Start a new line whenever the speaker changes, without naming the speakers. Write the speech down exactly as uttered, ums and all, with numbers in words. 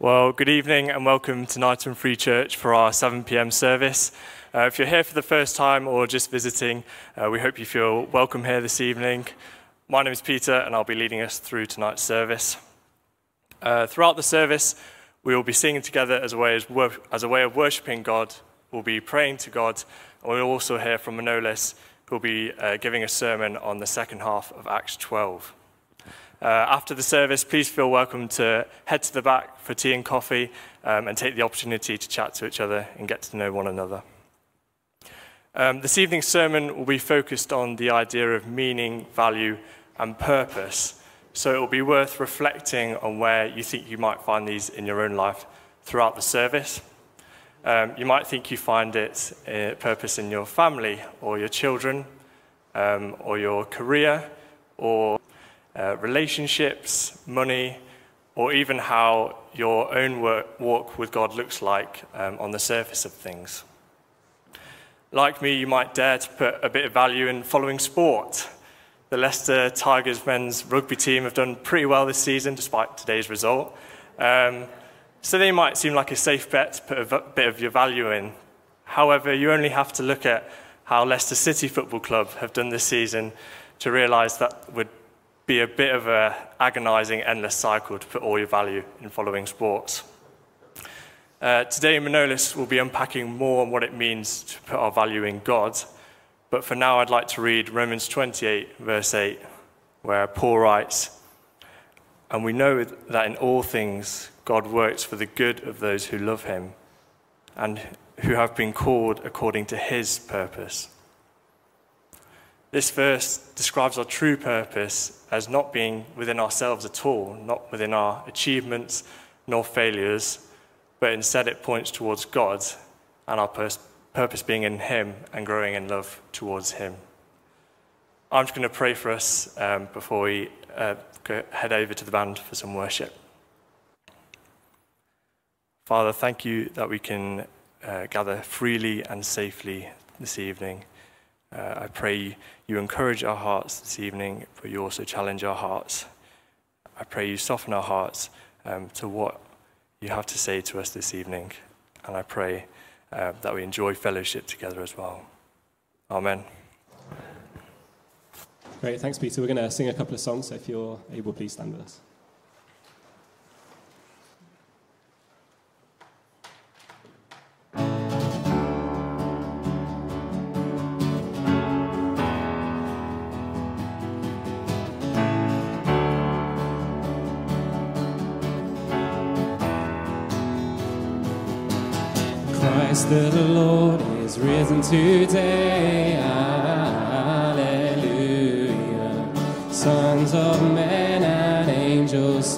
Well, good evening and welcome to Knighton Free Church for our seven p m service. Uh, if you're here for the first time or just visiting, uh, we hope you feel welcome here this evening. My name is Peter and I'll be leading us through tonight's service. Uh, throughout the service, we will be singing together as a way, as, wor- as a way of worshipping God. We'll be praying to God, and we'll also hear from Manolis, who will be uh, giving a sermon on the second half of Acts twelve. Uh, after the service, please feel welcome to head to the back for tea and coffee um, and take the opportunity to chat to each other and get to know one another. Um, this evening's sermon will be focused on the idea of meaning, value, and purpose. So it will be worth reflecting on where you think you might find these in your own life throughout the service. Um, you might think you find it uh, purpose in your family or your children um, or your career or uh, relationships, money, or even how your own work, walk with God looks like um, on the surface of things. Like me, you might dare to put a bit of value in following sport. The Leicester Tigers men's rugby team have done pretty well this season, despite today's result. Um, so they might seem like a safe bet to put a v- bit of your value in. However, you only have to look at how Leicester City Football Club have done this season to realise that would be a bit of an agonising, endless cycle to put all your value in following sports. Uh, today, Manolis will be unpacking more on what it means to put our value in God. But for now, I'd like to read Romans twenty-eight, verse eight, where Paul writes, "And we know that in all things God works for the good of those who love him and who have been called according to his purpose." This verse describes our true purpose as not being within ourselves at all, not within our achievements nor failures, but instead it points towards God and our pers- purpose being in him and growing in love towards him. I'm just going to pray for us um, before we uh, go, head over to the band for some worship. Father, thank you that we can uh, gather freely and safely this evening. Uh, I pray you encourage our hearts this evening, but you also challenge our hearts. I pray you soften our hearts um, to what you have to say to us this evening. And I pray uh, that we enjoy fellowship together as well. Amen.
Great, thanks, Peter. We're going to sing a couple of songs, so if you're able, please stand with us.
The Lord is risen today, hallelujah. Sons of men and angels